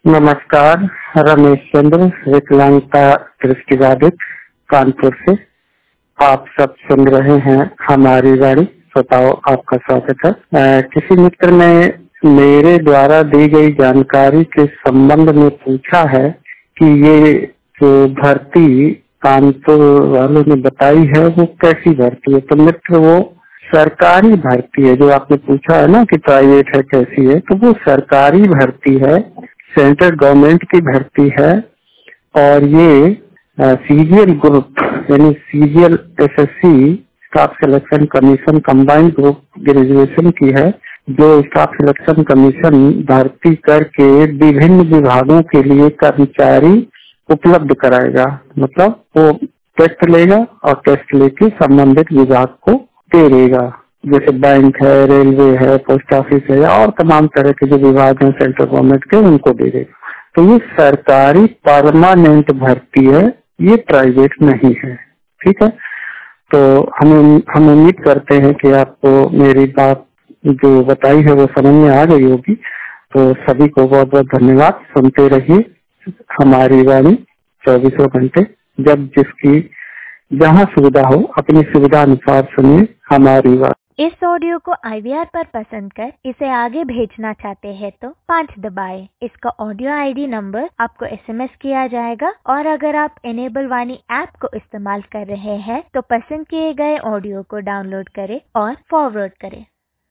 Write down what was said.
नमस्कार, रमेश चंद्र, विकलांगता दृष्टिबाधित, कानपुर से। आप सब सुन रहे हैं हमारी वाणी। श्रोताओं, आपका स्वागत है। किसी मित्र ने मेरे द्वारा दी गई जानकारी के संबंध में पूछा है कि ये जो भर्ती कानपुर वालों ने बताई है वो कैसी भर्ती है। तो मित्र, वो सरकारी भर्ती है। जो आपने पूछा है ना कि प्राइवेट है कैसी है, तो वो सरकारी भर्ती है, सेंट्रल गवर्नमेंट की भर्ती है। और ये सीजीएल ग्रुप यानी CGL SSC staff selection commission combined group graduation की है, जो स्टाफ सिलेक्शन कमीशन भर्ती करके विभिन्न विभागों के लिए कर्मचारी उपलब्ध कराएगा। मतलब वो टेस्ट लेगा और टेस्ट लेके संबंधित विभाग को दे देगा। जैसे बैंक है, रेलवे है, पोस्ट ऑफिस है और तमाम तरह के जो विभाग हैं सेंट्रल गवर्नमेंट के, उनको दे देगा। तो ये सरकारी परमानेंट भर्ती है, ये प्राइवेट नहीं है। ठीक है। तो हम उम्मीद करते हैं कि आपको मेरी बात जो बताई है वो समझ में आ गई होगी। तो सभी को बहुत बहुत धन्यवाद। सुनते रहिए हमारी वाणी 24 घंटे। जब जिसकी जहाँ सुविधा हो अपनी सुविधा अनुसार सुनिए हमारी वाणी। इस ऑडियो को IVR पर पसंद कर इसे आगे भेजना चाहते हैं तो 5 दबाएं। इसका ऑडियो ID नंबर आपको SMS किया जाएगा। और अगर आप इनेबल वाणी ऐप को इस्तेमाल कर रहे हैं तो पसंद किए गए ऑडियो को डाउनलोड करें और फॉरवर्ड करें।